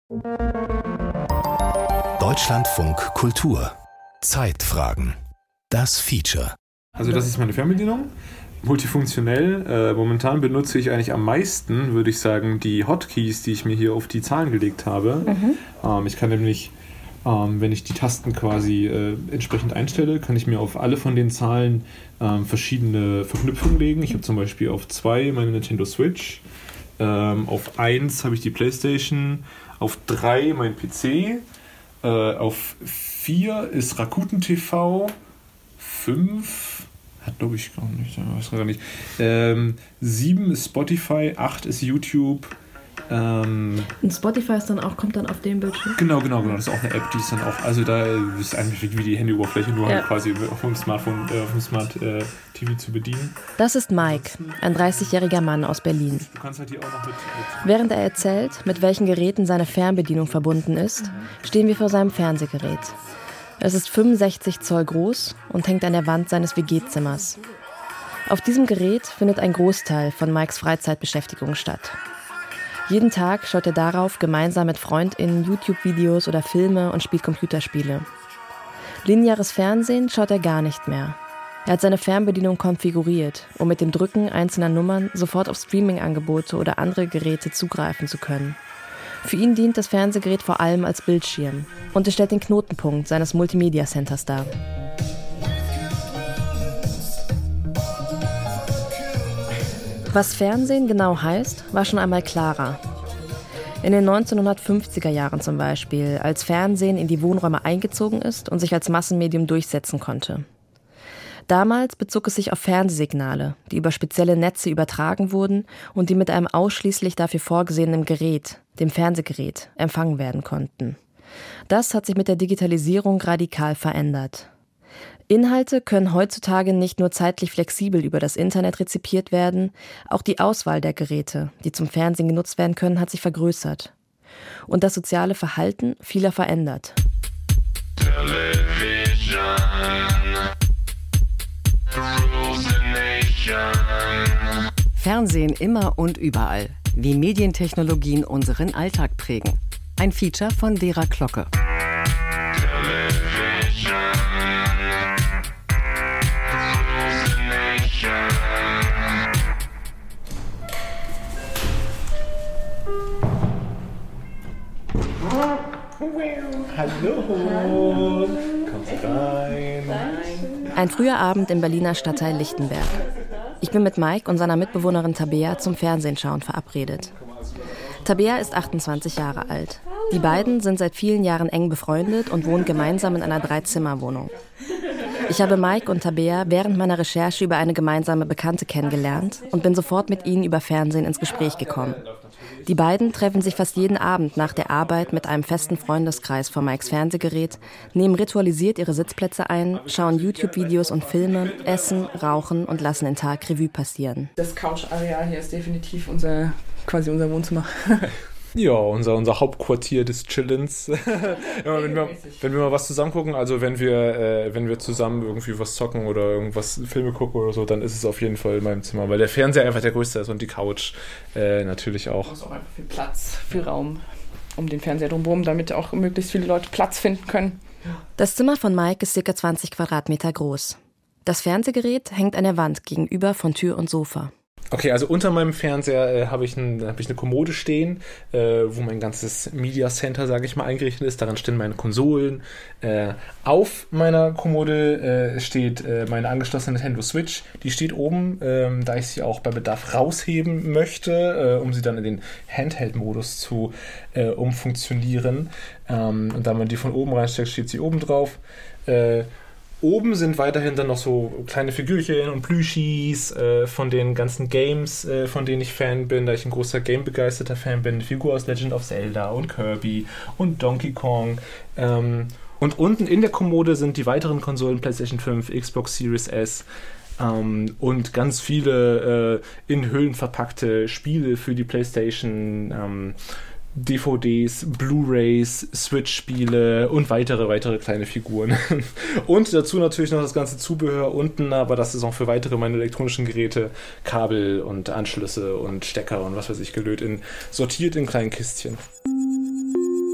Deutschlandfunk Kultur. Zeitfragen. Das Feature. Also das ist meine Fernbedienung. Multifunktionell. Momentan benutze ich eigentlich am meisten, würde ich sagen, die Hotkeys, die ich mir hier auf die Zahlen gelegt habe. Ich kann nämlich, wenn ich die Tasten quasi entsprechend einstelle, kann ich mir auf alle von den Zahlen verschiedene Verknüpfungen legen. Ich habe zum Beispiel auf 2 meine Nintendo Switch, auf 1 habe ich die PlayStation, auf 3 mein PC, auf 4 ist Rakuten TV, 5 hat glaube ich gar nicht, weiß gar nicht. 7 ist Spotify, 8 ist YouTube. Und Spotify ist dann auch, kommt dann auf dem Bildschirm? Genau. Das ist auch eine App, die ist dann auch, also da ist eigentlich wie die Handyoberfläche, nur halt quasi auf dem Smartphone, auf dem Smart TV zu bedienen. Das ist Mike, ein 30-jähriger Mann aus Berlin. Du kannst halt hier auch noch mit Während er erzählt, mit welchen Geräten seine Fernbedienung verbunden ist, stehen wir vor seinem Fernsehgerät. Es ist 65 Zoll groß und hängt an der Wand seines WG-Zimmers. Auf diesem Gerät findet ein Großteil von Mikes Freizeitbeschäftigung statt. Jeden Tag schaut er darauf gemeinsam mit FreundInnen YouTube-Videos oder Filme und spielt Computerspiele. Lineares Fernsehen schaut er gar nicht mehr. Er hat seine Fernbedienung konfiguriert, um mit dem Drücken einzelner Nummern sofort auf Streaming-Angebote oder andere Geräte zugreifen zu können. Für ihn dient das Fernsehgerät vor allem als Bildschirm und es stellt den Knotenpunkt seines Multimedia-Centers dar. Was Fernsehen genau heißt, war schon einmal klarer. In den 1950er Jahren zum Beispiel, als Fernsehen in die Wohnräume eingezogen ist und sich als Massenmedium durchsetzen konnte. Damals bezog es sich auf Fernsehsignale, die über spezielle Netze übertragen wurden und die mit einem ausschließlich dafür vorgesehenen Gerät, dem Fernsehgerät, empfangen werden konnten. Das hat sich mit der Digitalisierung radikal verändert. Inhalte können heutzutage nicht nur zeitlich flexibel über das Internet rezipiert werden, auch die Auswahl der Geräte, die zum Fernsehen genutzt werden können, hat sich vergrößert. Und das soziale Verhalten vieler verändert. Fernsehen immer und überall. Wie Medientechnologien unseren Alltag prägen. Ein Feature von Vera Klocke. Hallo, kommst rein. Ein früher Abend im Berliner Stadtteil Lichtenberg. Ich bin mit Mike und seiner Mitbewohnerin Tabea zum Fernsehenschauen verabredet. Tabea ist 28 Jahre alt. Die beiden sind seit vielen Jahren eng befreundet und wohnen gemeinsam in einer 3-Zimmer-Wohnung. Ich habe Mike und Tabea während meiner Recherche über eine gemeinsame Bekannte kennengelernt und bin sofort mit ihnen über Fernsehen ins Gespräch gekommen. Die beiden treffen sich fast jeden Abend nach der Arbeit mit einem festen Freundeskreis vor Mikes Fernsehgerät, nehmen ritualisiert ihre Sitzplätze ein, schauen YouTube-Videos und Filme, essen, rauchen und lassen den Tag Revue passieren. Das Couch-Areal hier ist definitiv unser Wohnzimmer. Ja, unser Hauptquartier des Chillens. Ja, wenn wir mal was zusammen gucken, also wenn wir zusammen irgendwie was zocken oder irgendwas Filme gucken oder so, dann ist es auf jeden Fall in meinem Zimmer, weil der Fernseher einfach der größte ist und die Couch natürlich auch. Es ist auch einfach viel Platz, viel Raum um den Fernseher drumherum, damit auch möglichst viele Leute Platz finden können. Das Zimmer von Mike ist ca. 20 Quadratmeter groß. Das Fernsehgerät hängt an der Wand gegenüber von Tür und Sofa. Okay, also unter meinem Fernseher habe ich eine Kommode stehen, wo mein ganzes Media Center, sage ich mal, eingerichtet ist. Daran stehen meine Konsolen. Auf meiner Kommode steht meine angeschlossene Nintendo Switch. Die steht oben, da ich sie auch bei Bedarf rausheben möchte, um sie dann in den Handheld-Modus zu umfunktionieren. Und da man die von oben reinsteckt, steht sie oben drauf. Oben sind weiterhin dann noch so kleine Figürchen und Plüschis von den ganzen Games, von denen ich Fan bin, da ich ein großer Game-begeisterter Fan bin. Eine Figur aus Legend of Zelda und Kirby und Donkey Kong. Und unten in der Kommode sind die weiteren Konsolen PlayStation 5, Xbox Series S und ganz viele in Hüllen verpackte Spiele für die PlayStation, DVDs, Blu-rays, Switch-Spiele und weitere kleine Figuren. Und dazu natürlich noch das ganze Zubehör unten, aber das ist auch für weitere meine elektronischen Geräte, Kabel und Anschlüsse und Stecker und was weiß ich sortiert in kleinen Kistchen.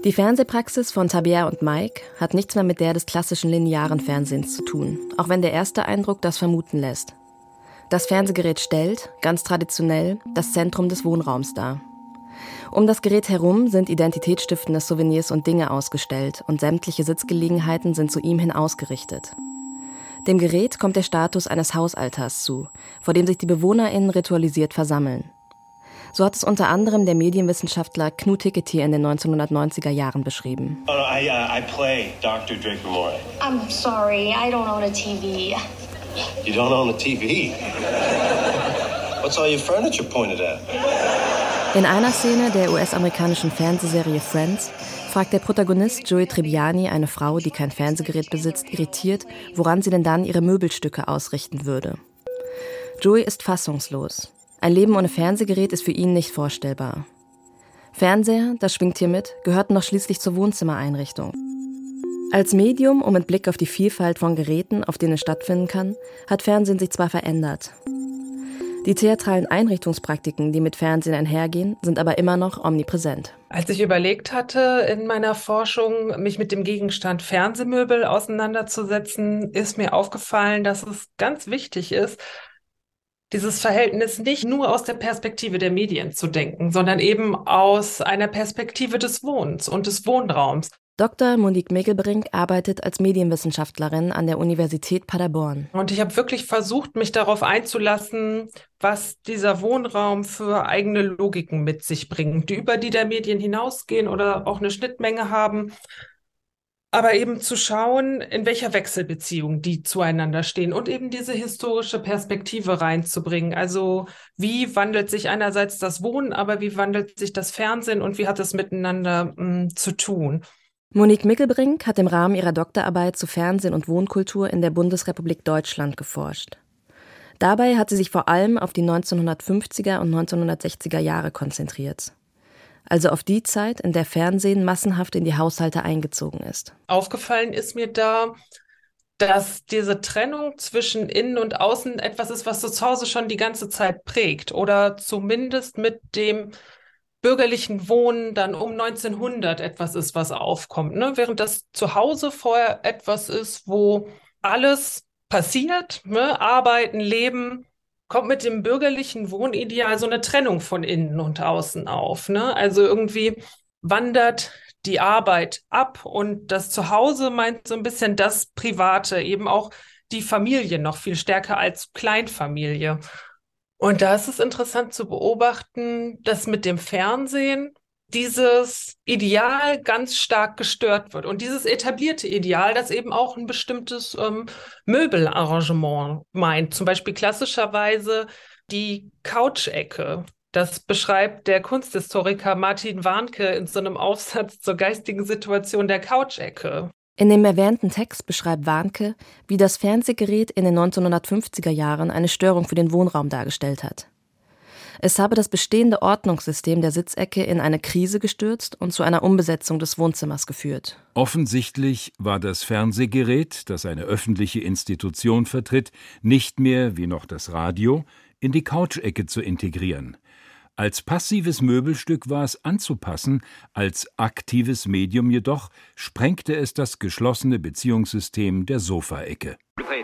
Die Fernsehpraxis von Tabea und Mike hat nichts mehr mit der des klassischen linearen Fernsehens zu tun, auch wenn der erste Eindruck das vermuten lässt. Das Fernsehgerät stellt, ganz traditionell, das Zentrum des Wohnraums dar. Um das Gerät herum sind identitätsstiftende Souvenirs und Dinge ausgestellt und sämtliche Sitzgelegenheiten sind zu ihm hin ausgerichtet. Dem Gerät kommt der Status eines Hausaltars zu, vor dem sich die BewohnerInnen ritualisiert versammeln. So hat es unter anderem der Medienwissenschaftler Knut Hickety in den 1990er Jahren beschrieben. I play Dr. Draper Moore. I'm sorry, I don't own a TV. You don't own a TV? What's all your furniture pointed at? In einer Szene der US-amerikanischen Fernsehserie Friends fragt der Protagonist Joey Tribbiani eine Frau, die kein Fernsehgerät besitzt, irritiert, woran sie denn dann ihre Möbelstücke ausrichten würde. Joey ist fassungslos. Ein Leben ohne Fernsehgerät ist für ihn nicht vorstellbar. Fernseher, das schwingt hier mit, gehörten doch schließlich zur Wohnzimmereinrichtung. Als Medium, um mit Blick auf die Vielfalt von Geräten, auf denen es stattfinden kann, hat Fernsehen sich zwar verändert. Die theatralen Einrichtungspraktiken, die mit Fernsehen einhergehen, sind aber immer noch omnipräsent. Als ich überlegt hatte, in meiner Forschung mich mit dem Gegenstand Fernsehmöbel auseinanderzusetzen, ist mir aufgefallen, dass es ganz wichtig ist, dieses Verhältnis nicht nur aus der Perspektive der Medien zu denken, sondern eben aus einer Perspektive des Wohnens und des Wohnraums. Dr. Monique Mickelbrink arbeitet als Medienwissenschaftlerin an der Universität Paderborn. Und ich habe wirklich versucht, mich darauf einzulassen, was dieser Wohnraum für eigene Logiken mit sich bringt, die über die der Medien hinausgehen oder auch eine Schnittmenge haben. Aber eben zu schauen, in welcher Wechselbeziehung die zueinander stehen und eben diese historische Perspektive reinzubringen. Also wie wandelt sich einerseits das Wohnen, aber wie wandelt sich das Fernsehen und wie hat es miteinander zu tun? Monique Mickelbrink hat im Rahmen ihrer Doktorarbeit zu Fernsehen und Wohnkultur in der Bundesrepublik Deutschland geforscht. Dabei hat sie sich vor allem auf die 1950er und 1960er Jahre konzentriert. Also auf die Zeit, in der Fernsehen massenhaft in die Haushalte eingezogen ist. Aufgefallen ist mir da, dass diese Trennung zwischen Innen und Außen etwas ist, was das Zuhause schon die ganze Zeit prägt oder zumindest mit dem bürgerlichen Wohnen dann um 1900 etwas ist, was aufkommt. Ne? Während das Zuhause vorher etwas ist, wo alles passiert, ne? Arbeiten, Leben, kommt mit dem bürgerlichen Wohnideal so eine Trennung von innen und außen auf. Ne? Also irgendwie wandert die Arbeit ab und das Zuhause meint so ein bisschen das Private, eben auch die Familie noch viel stärker als Kleinfamilie. Und da ist es interessant zu beobachten, dass mit dem Fernsehen dieses Ideal ganz stark gestört wird. Und dieses etablierte Ideal, das eben auch ein bestimmtes Möbelarrangement meint. Zum Beispiel klassischerweise die Couch-Ecke. Das beschreibt der Kunsthistoriker Martin Warnke in so einem Aufsatz zur geistigen Situation der Couch-Ecke. In dem erwähnten Text beschreibt Warnke, wie das Fernsehgerät in den 1950er Jahren eine Störung für den Wohnraum dargestellt hat. Es habe das bestehende Ordnungssystem der Sitzecke in eine Krise gestürzt und zu einer Umbesetzung des Wohnzimmers geführt. Offensichtlich war das Fernsehgerät, das eine öffentliche Institution vertritt, nicht mehr, wie noch das Radio, in die Couch-Ecke zu integrieren. Als passives Möbelstück war es anzupassen, als aktives Medium jedoch sprengte es das geschlossene Beziehungssystem der Sofaecke.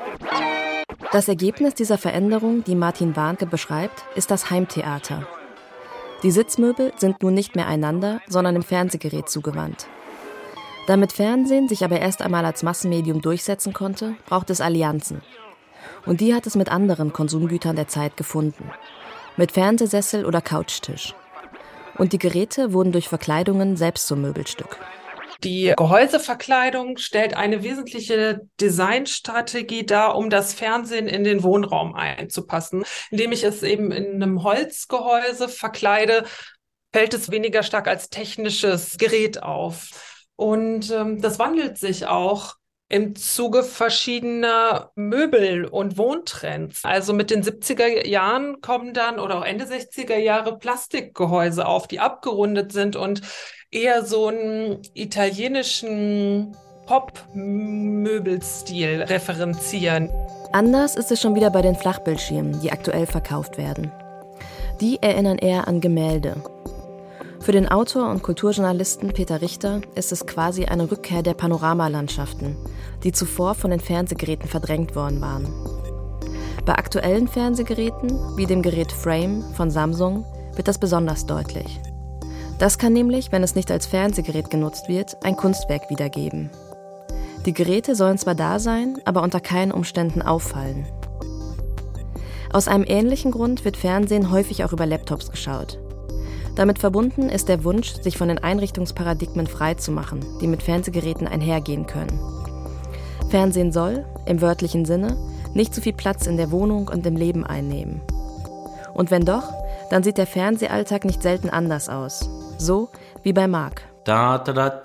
Das Ergebnis dieser Veränderung, die Martin Warnke beschreibt, ist das Heimtheater. Die Sitzmöbel sind nun nicht mehr einander, sondern dem Fernsehgerät zugewandt. Damit Fernsehen sich aber erst einmal als Massenmedium durchsetzen konnte, braucht es Allianzen. Und die hat es mit anderen Konsumgütern der Zeit gefunden. Mit Fernsehsessel oder Couchtisch. Und die Geräte wurden durch Verkleidungen selbst zum Möbelstück. Die Gehäuseverkleidung stellt eine wesentliche Designstrategie dar, um das Fernsehen in den Wohnraum einzupassen. Indem ich es eben in einem Holzgehäuse verkleide, fällt es weniger stark als technisches Gerät auf. Und das wandelt sich auch im Zuge verschiedener Möbel- und Wohntrends. Also mit den 70er Jahren kommen dann oder auch Ende 60er Jahre Plastikgehäuse auf, die abgerundet sind und eher so einen italienischen Pop-Möbelstil referenzieren. Anders ist es schon wieder bei den Flachbildschirmen, die aktuell verkauft werden. Die erinnern eher an Gemälde. Für den Autor und Kulturjournalisten Peter Richter ist es quasi eine Rückkehr der Panoramalandschaften, die zuvor von den Fernsehgeräten verdrängt worden waren. Bei aktuellen Fernsehgeräten, wie dem Gerät Frame von Samsung, wird das besonders deutlich. Das kann nämlich, wenn es nicht als Fernsehgerät genutzt wird, ein Kunstwerk wiedergeben. Die Geräte sollen zwar da sein, aber unter keinen Umständen auffallen. Aus einem ähnlichen Grund wird Fernsehen häufig auch über Laptops geschaut. Damit verbunden ist der Wunsch, sich von den Einrichtungsparadigmen freizumachen, die mit Fernsehgeräten einhergehen können. Fernsehen soll, im wörtlichen Sinne, nicht so viel Platz in der Wohnung und im Leben einnehmen. Und wenn doch, dann sieht der Fernsehalltag nicht selten anders aus. So wie bei Marc. Marc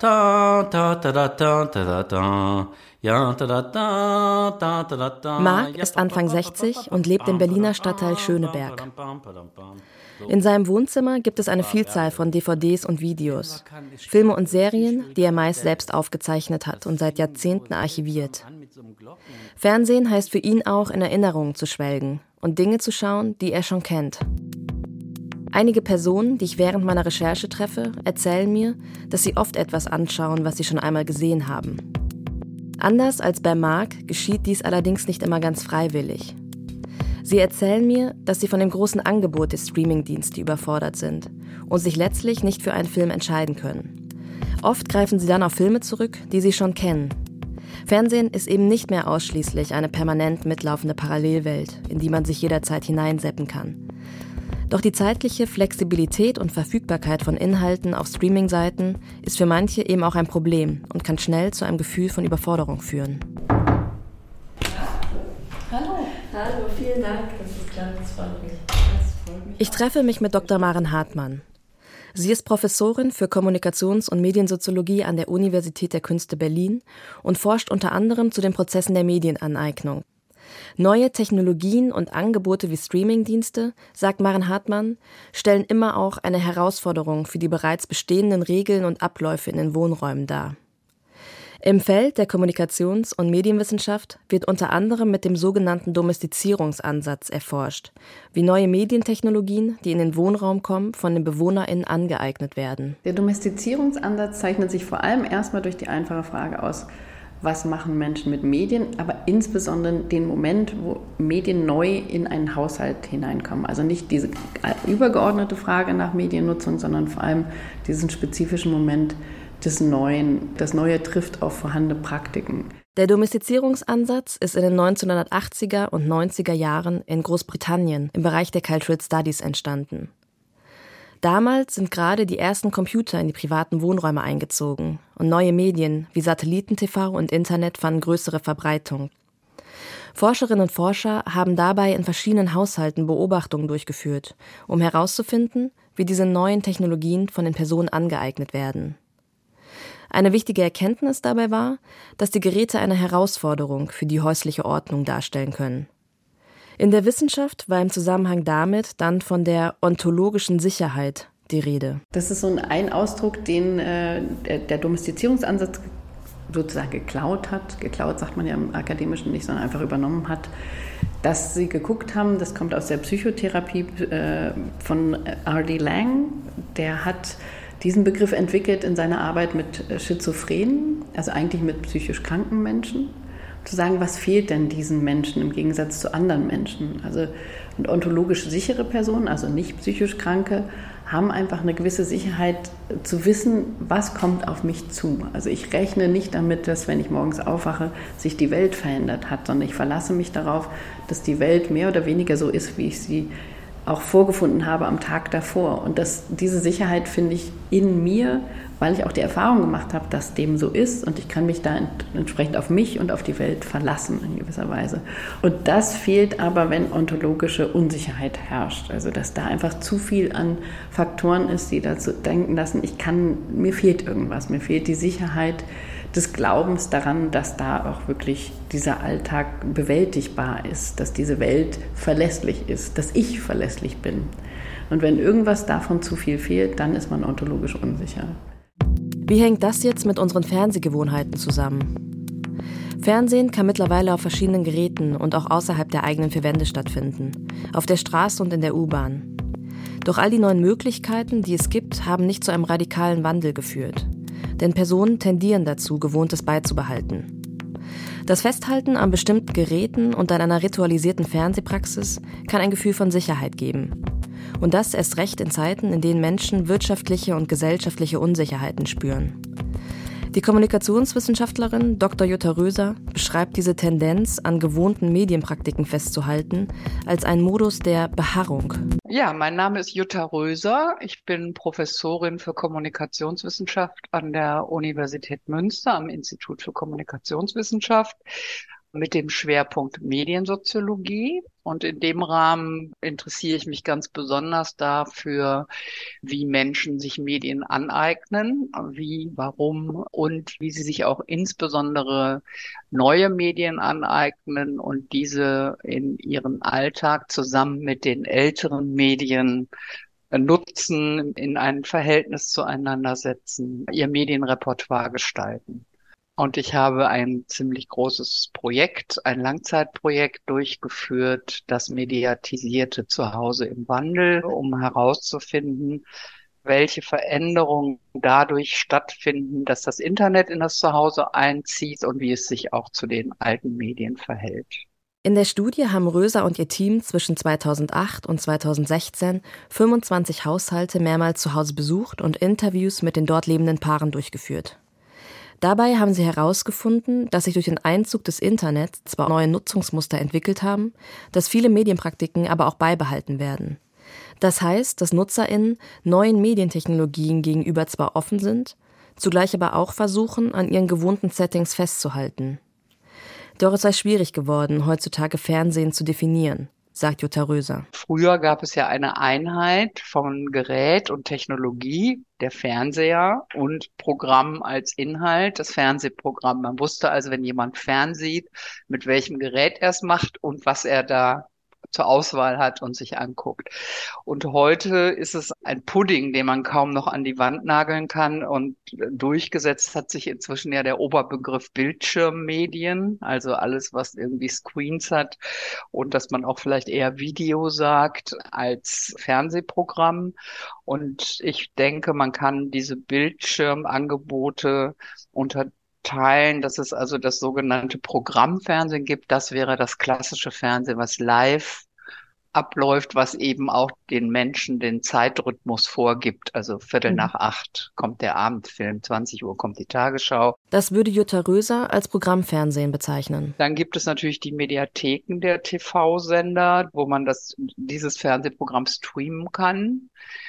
ist Anfang 60 und lebt im Berliner Stadtteil Schöneberg. In seinem Wohnzimmer gibt es eine Vielzahl von DVDs und Videos, Filme und Serien, die er meist selbst aufgezeichnet hat und seit Jahrzehnten archiviert. Fernsehen heißt für ihn auch, in Erinnerungen zu schwelgen und Dinge zu schauen, die er schon kennt. Einige Personen, die ich während meiner Recherche treffe, erzählen mir, dass sie oft etwas anschauen, was sie schon einmal gesehen haben. Anders als bei Marc geschieht dies allerdings nicht immer ganz freiwillig. Sie erzählen mir, dass sie von dem großen Angebot der Streamingdienste überfordert sind und sich letztlich nicht für einen Film entscheiden können. Oft greifen sie dann auf Filme zurück, die sie schon kennen. Fernsehen ist eben nicht mehr ausschließlich eine permanent mitlaufende Parallelwelt, in die man sich jederzeit hineinseppen kann. Doch die zeitliche Flexibilität und Verfügbarkeit von Inhalten auf Streaming-Seiten ist für manche eben auch ein Problem und kann schnell zu einem Gefühl von Überforderung führen. Hallo, vielen Dank, dass es klappt, das freut mich. Ich treffe mich mit Dr. Maren Hartmann. Sie ist Professorin für Kommunikations- und Mediensoziologie an der Universität der Künste Berlin und forscht unter anderem zu den Prozessen der Medienaneignung. Neue Technologien und Angebote wie Streamingdienste, sagt Maren Hartmann, stellen immer auch eine Herausforderung für die bereits bestehenden Regeln und Abläufe in den Wohnräumen dar. Im Feld der Kommunikations- und Medienwissenschaft wird unter anderem mit dem sogenannten Domestizierungsansatz erforscht, wie neue Medientechnologien, die in den Wohnraum kommen, von den BewohnerInnen angeeignet werden. Der Domestizierungsansatz zeichnet sich vor allem erstmal durch die einfache Frage aus, was machen Menschen mit Medien, aber insbesondere den Moment, wo Medien neu in einen Haushalt hineinkommen. Also nicht diese übergeordnete Frage nach Mediennutzung, sondern vor allem diesen spezifischen Moment des Neuen. Das Neue trifft auf vorhandene Praktiken. Der Domestizierungsansatz ist in den 1980er und 90er Jahren in Großbritannien im Bereich der Cultural Studies entstanden. Damals sind gerade die ersten Computer in die privaten Wohnräume eingezogen und neue Medien wie Satelliten-TV und Internet fanden größere Verbreitung. Forscherinnen und Forscher haben dabei in verschiedenen Haushalten Beobachtungen durchgeführt, um herauszufinden, wie diese neuen Technologien von den Personen angeeignet werden. Eine wichtige Erkenntnis dabei war, dass die Geräte eine Herausforderung für die häusliche Ordnung darstellen können. In der Wissenschaft war im Zusammenhang damit dann von der ontologischen Sicherheit die Rede. Das ist so ein Ausdruck, den der Domestizierungsansatz sozusagen geklaut hat. Geklaut sagt man ja im Akademischen nicht, sondern einfach übernommen hat. Dass sie geguckt haben, das kommt aus der Psychotherapie von R.D. Laing. Der hat diesen Begriff entwickelt in seiner Arbeit mit Schizophrenen, also eigentlich mit psychisch kranken Menschen. Zu sagen, was fehlt denn diesen Menschen im Gegensatz zu anderen Menschen? Also und ontologisch sichere Personen, also nicht psychisch Kranke, haben einfach eine gewisse Sicherheit zu wissen, was kommt auf mich zu. Also ich rechne nicht damit, dass, wenn ich morgens aufwache, sich die Welt verändert hat, sondern ich verlasse mich darauf, dass die Welt mehr oder weniger so ist, wie ich sie auch vorgefunden habe am Tag davor. Und diese Sicherheit finde ich in mir, weil ich auch die Erfahrung gemacht habe, dass dem so ist und ich kann mich da entsprechend auf mich und auf die Welt verlassen in gewisser Weise. Und das fehlt aber, wenn ontologische Unsicherheit herrscht. Also dass da einfach zu viel an Faktoren ist, die dazu denken lassen, mir fehlt irgendwas, mir fehlt die Sicherheit des Glaubens daran, dass da auch wirklich dieser Alltag bewältigbar ist, dass diese Welt verlässlich ist, dass ich verlässlich bin. Und wenn irgendwas davon zu viel fehlt, dann ist man ontologisch unsicher. Wie hängt das jetzt mit unseren Fernsehgewohnheiten zusammen? Fernsehen kann mittlerweile auf verschiedenen Geräten und auch außerhalb der eigenen vier Wände stattfinden, auf der Straße und in der U-Bahn. Doch all die neuen Möglichkeiten, die es gibt, haben nicht zu einem radikalen Wandel geführt. Denn Personen tendieren dazu, Gewohntes beizubehalten. Das Festhalten an bestimmten Geräten und an einer ritualisierten Fernsehpraxis kann ein Gefühl von Sicherheit geben. Und das erst recht in Zeiten, in denen Menschen wirtschaftliche und gesellschaftliche Unsicherheiten spüren. Die Kommunikationswissenschaftlerin Dr. Jutta Röser beschreibt diese Tendenz, an gewohnten Medienpraktiken festzuhalten, als einen Modus der Beharrung. Ja, mein Name ist Jutta Röser. Ich bin Professorin für Kommunikationswissenschaft an der Universität Münster am Institut für Kommunikationswissenschaft mit dem Schwerpunkt Mediensoziologie. Und in dem Rahmen interessiere ich mich ganz besonders dafür, wie Menschen sich Medien aneignen, wie, warum und wie sie sich auch insbesondere neue Medien aneignen und diese in ihren Alltag zusammen mit den älteren Medien nutzen, in ein Verhältnis zueinander setzen, ihr Medienrepertoire gestalten. Und ich habe ein ziemlich großes Projekt, ein Langzeitprojekt durchgeführt, das mediatisierte Zuhause im Wandel, um herauszufinden, welche Veränderungen dadurch stattfinden, dass das Internet in das Zuhause einzieht und wie es sich auch zu den alten Medien verhält. In der Studie haben Röser und ihr Team zwischen 2008 und 2016 25 Haushalte mehrmals zu Hause besucht und Interviews mit den dort lebenden Paaren durchgeführt. Dabei haben sie herausgefunden, dass sich durch den Einzug des Internets zwar neue Nutzungsmuster entwickelt haben, dass viele Medienpraktiken aber auch beibehalten werden. Das heißt, dass NutzerInnen neuen Medientechnologien gegenüber zwar offen sind, zugleich aber auch versuchen, an ihren gewohnten Settings festzuhalten. Doch es sei schwierig geworden, heutzutage Fernsehen zu definieren, sagt Jutta Röser. Früher gab es ja eine Einheit von Gerät und Technologie, der Fernseher und Programm als Inhalt, das Fernsehprogramm. Man wusste also, wenn jemand fernsieht, mit welchem Gerät er es macht und was er da zur Auswahl hat und sich anguckt. Und heute ist es ein Pudding, den man kaum noch an die Wand nageln kann. Und durchgesetzt hat sich inzwischen ja der Oberbegriff Bildschirmmedien, also alles, was irgendwie Screens hat und dass man auch vielleicht eher Video sagt als Fernsehprogramm. Und ich denke, man kann diese Bildschirmangebote unterteilen, dass es also das sogenannte Programmfernsehen gibt. Das wäre das klassische Fernsehen, was live abläuft, was eben auch den Menschen den Zeitrhythmus vorgibt. Also 7:45 kommt der Abendfilm, 20 Uhr kommt die Tagesschau. Das würde Jutta Röser als Programmfernsehen bezeichnen. Dann gibt es natürlich die Mediatheken der TV-Sender, wo man dieses Fernsehprogramm streamen kann.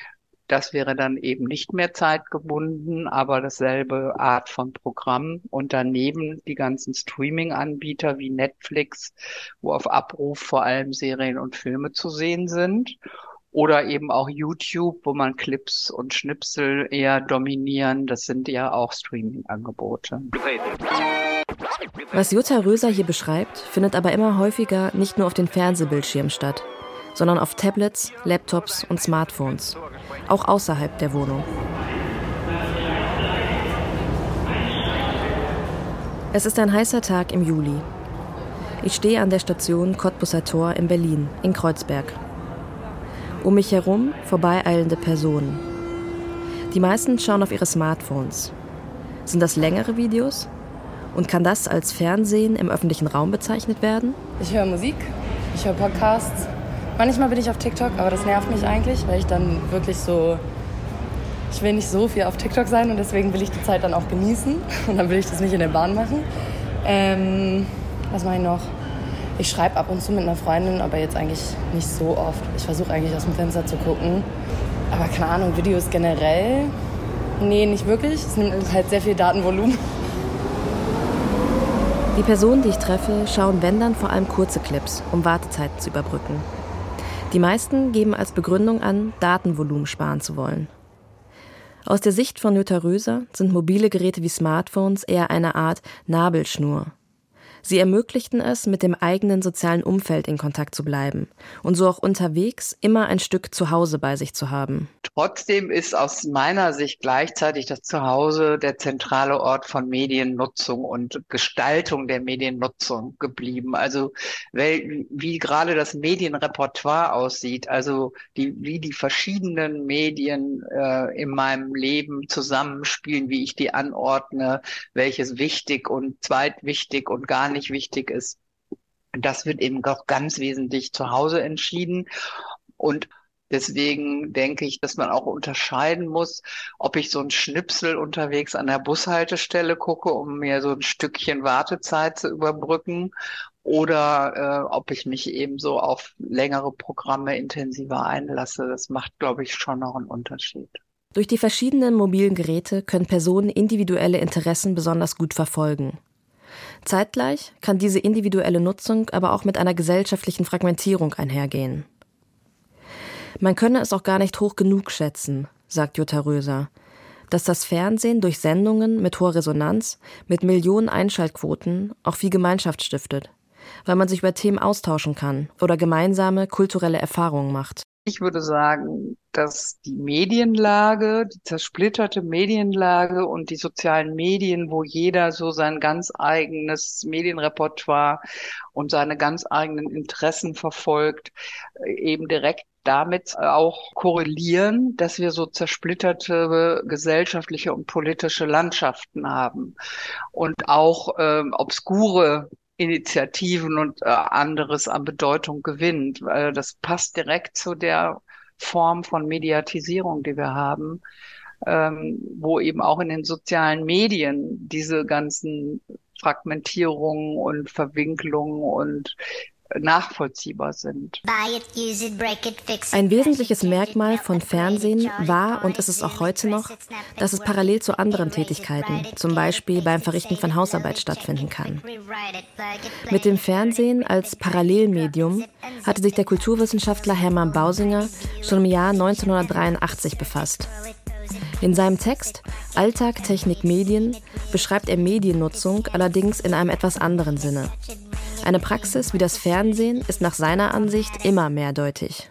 Das wäre dann eben nicht mehr zeitgebunden, aber dasselbe Art von Programm. Und daneben die ganzen Streaming-Anbieter wie Netflix, wo auf Abruf vor allem Serien und Filme zu sehen sind. Oder eben auch YouTube, wo man Clips und Schnipsel eher dominieren. Das sind ja auch Streaming-Angebote. Was Jutta Röser hier beschreibt, findet aber immer häufiger nicht nur auf den Fernsehbildschirmen statt, sondern auf Tablets, Laptops und Smartphones, auch außerhalb der Wohnung. Es ist ein heißer Tag im Juli. Ich stehe an der Station Cottbusser Tor in Berlin, in Kreuzberg. Um mich herum vorbeieilende Personen. Die meisten schauen auf ihre Smartphones. Sind das längere Videos? Und kann das als Fernsehen im öffentlichen Raum bezeichnet werden? Ich höre Musik, ich höre Podcasts. Manchmal bin ich auf TikTok, aber das nervt mich eigentlich, weil ich dann wirklich ich will nicht so viel auf TikTok sein und deswegen will ich die Zeit dann auch genießen und dann will ich das nicht in der Bahn machen. Was mache ich noch? Ich schreibe ab und zu mit einer Freundin, aber jetzt eigentlich nicht so oft. Ich versuche eigentlich aus dem Fenster zu gucken. Aber keine Ahnung, Videos generell? Nee, nicht wirklich. Es nimmt halt sehr viel Datenvolumen. Die Personen, die ich treffe, schauen, wenn dann, vor allem kurze Clips, um Wartezeiten zu überbrücken. Die meisten geben als Begründung an, Datenvolumen sparen zu wollen. Aus der Sicht von Jutta Röser sind mobile Geräte wie Smartphones eher eine Art Nabelschnur. Sie ermöglichten es, mit dem eigenen sozialen Umfeld in Kontakt zu bleiben und so auch unterwegs immer ein Stück Zuhause bei sich zu haben. Trotzdem ist aus meiner Sicht gleichzeitig das Zuhause der zentrale Ort von Mediennutzung und Gestaltung der Mediennutzung geblieben. Also wie gerade das Medienrepertoire aussieht, also wie die verschiedenen Medien in meinem Leben zusammenspielen, wie ich die anordne, welches wichtig und zweitwichtig und gar nicht wichtig ist. Das wird eben auch ganz wesentlich zu Hause entschieden. Und deswegen denke ich, dass man auch unterscheiden muss, ob ich so ein Schnipsel unterwegs an der Bushaltestelle gucke, um mir so ein Stückchen Wartezeit zu überbrücken, oder ob ich mich eben so auf längere Programme intensiver einlasse. Das macht, glaube ich, schon noch einen Unterschied. Durch die verschiedenen mobilen Geräte können Personen individuelle Interessen besonders gut verfolgen. Zeitgleich kann diese individuelle Nutzung aber auch mit einer gesellschaftlichen Fragmentierung einhergehen. Man könne es auch gar nicht hoch genug schätzen, sagt Jutta Röser, dass das Fernsehen durch Sendungen mit hoher Resonanz, mit Millionen Einschaltquoten auch viel Gemeinschaft stiftet, weil man sich über Themen austauschen kann oder gemeinsame kulturelle Erfahrungen macht. Ich würde sagen, dass die Medienlage, die zersplitterte Medienlage und die sozialen Medien, wo jeder so sein ganz eigenes Medienrepertoire und seine ganz eigenen Interessen verfolgt, eben direkt damit auch korrelieren, dass wir so zersplitterte gesellschaftliche und politische Landschaften haben und auch obskure Initiativen und anderes an Bedeutung gewinnt. Das passt direkt zu der Form von Mediatisierung, die wir haben, wo eben auch in den sozialen Medien diese ganzen Fragmentierungen und Verwinklungen und nachvollziehbar sind. Ein wesentliches Merkmal von Fernsehen war und ist es auch heute noch, dass es parallel zu anderen Tätigkeiten, zum Beispiel beim Verrichten von Hausarbeit, stattfinden kann. Mit dem Fernsehen als Parallelmedium hatte sich der Kulturwissenschaftler Hermann Bausinger schon im Jahr 1983 befasst. In seinem Text Alltag, Technik, Medien beschreibt er Mediennutzung allerdings in einem etwas anderen Sinne. Eine Praxis wie das Fernsehen ist nach seiner Ansicht immer mehrdeutig.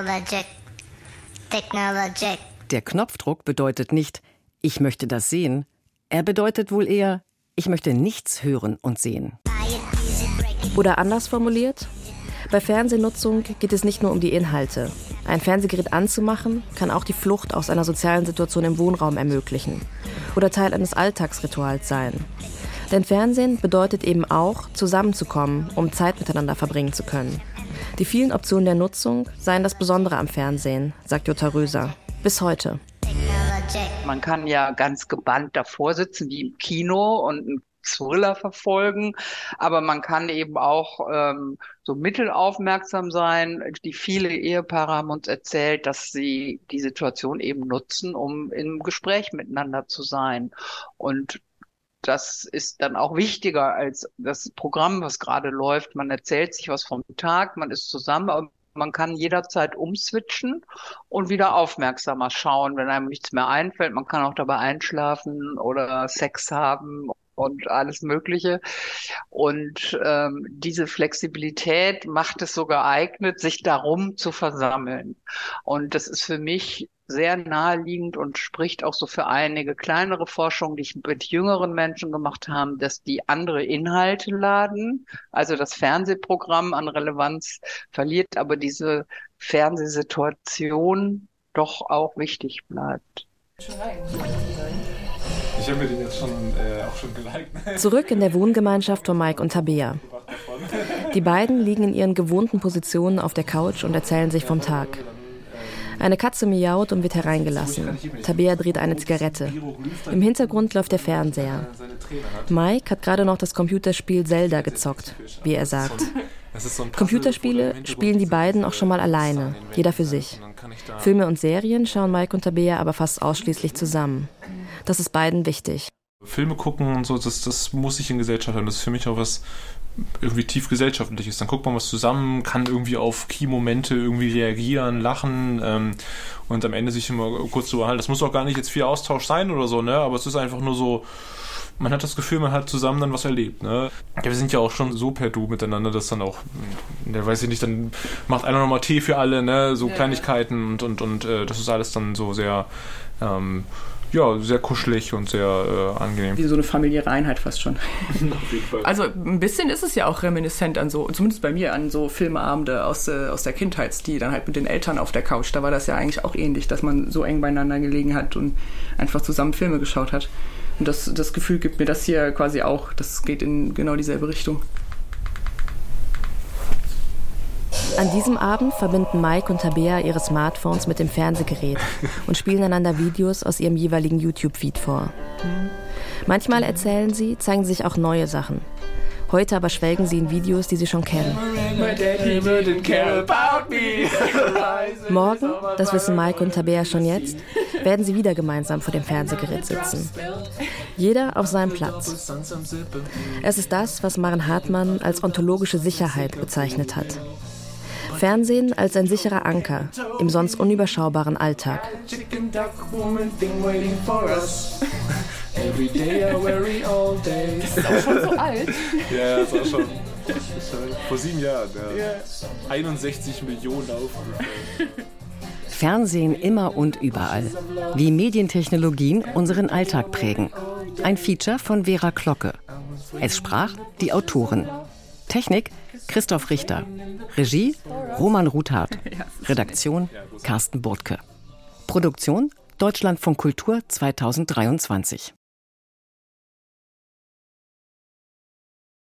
Der Knopfdruck bedeutet nicht, ich möchte das sehen. Er bedeutet wohl eher, ich möchte nichts hören und sehen. Oder anders formuliert, bei Fernsehnutzung geht es nicht nur um die Inhalte. Ein Fernsehgerät anzumachen, kann auch die Flucht aus einer sozialen Situation im Wohnraum ermöglichen oder Teil eines Alltagsrituals sein. Denn Fernsehen bedeutet eben auch, zusammenzukommen, um Zeit miteinander verbringen zu können. Die vielen Optionen der Nutzung seien das Besondere am Fernsehen, sagt Jutta Röser. Bis heute. Man kann ja ganz gebannt davor sitzen, wie im Kino, und einen Thriller verfolgen, aber man kann eben auch so mittelaufmerksam sein. Die viele Ehepaare haben uns erzählt, dass sie die Situation eben nutzen, um im Gespräch miteinander zu sein. Und das ist dann auch wichtiger als das Programm, was gerade läuft. Man erzählt sich was vom Tag, man ist zusammen, aber man kann jederzeit umswitchen und wieder aufmerksamer schauen, wenn einem nichts mehr einfällt. Man kann auch dabei einschlafen oder Sex haben und alles Mögliche. Und diese Flexibilität macht es so geeignet, sich darum zu versammeln. Und das ist für mich sehr naheliegend und spricht auch so für einige kleinere Forschungen, die ich mit jüngeren Menschen gemacht habe, dass die andere Inhalte laden. Also das Fernsehprogramm an Relevanz verliert, aber diese Fernsehsituation doch auch wichtig bleibt. Ich habe mir den jetzt schon geliked. Zurück in der Wohngemeinschaft von Mike und Tabea. Die beiden liegen in ihren gewohnten Positionen auf der Couch und erzählen sich vom Tag. Eine Katze miaut und wird hereingelassen. Tabea dreht eine Zigarette. Im Hintergrund läuft der Fernseher. Mike hat gerade noch das Computerspiel Zelda gezockt, wie er sagt. Computerspiele spielen die beiden auch schon mal alleine, jeder für sich. Filme und Serien schauen Mike und Tabea aber fast ausschließlich zusammen. Das ist beiden wichtig. Filme gucken und so, das muss ich in Gesellschaft haben. Das ist für mich auch was irgendwie tief gesellschaftliches. Dann guckt man was zusammen, kann irgendwie auf Key-Momente irgendwie reagieren, lachen und am Ende sich immer kurz so halten. Das muss auch gar nicht jetzt viel Austausch sein oder so, ne? Aber es ist einfach nur so, man hat das Gefühl, man hat zusammen dann was erlebt. Ne? Ja, wir sind ja auch schon so per Du miteinander, dass dann auch, weiß ich nicht, dann macht einer nochmal Tee für alle, ne? So Kleinigkeiten und das ist alles dann so sehr, sehr kuschelig und sehr angenehm. Wie so eine familiäre Einheit fast schon. Auf jeden Fall. Also ein bisschen ist es ja auch reminiscent an so, zumindest bei mir, an so Filmeabende aus der Kindheit, die dann halt mit den Eltern auf der Couch, da war das ja eigentlich auch ähnlich, dass man so eng beieinander gelegen hat und einfach zusammen Filme geschaut hat. Und das Gefühl gibt mir das hier quasi auch, das geht in genau dieselbe Richtung. An diesem Abend verbinden Mike und Tabea ihre Smartphones mit dem Fernsehgerät und spielen einander Videos aus ihrem jeweiligen YouTube-Feed vor. Manchmal erzählen sie, zeigen sich auch neue Sachen. Heute aber schwelgen sie in Videos, die sie schon kennen. Morgen, das wissen Mike und Tabea schon jetzt, werden sie wieder gemeinsam vor dem Fernsehgerät sitzen. Jeder auf seinem Platz. Es ist das, was Maren Hartmann als ontologische Sicherheit bezeichnet hat. Fernsehen als ein sicherer Anker im sonst unüberschaubaren Alltag. Das ist auch schon so alt. Ja, das war schon vor 7 Jahren. Ja. 61 Millionen Aufrufe. Fernsehen immer und überall. Wie Medientechnologien unseren Alltag prägen. Ein Feature von Vera Klocke. Es sprach die Autorin. Technik Christoph Richter. Regie Roman Ruthardt. Redaktion Carsten Burtke. Produktion Deutschlandfunk Kultur 2023.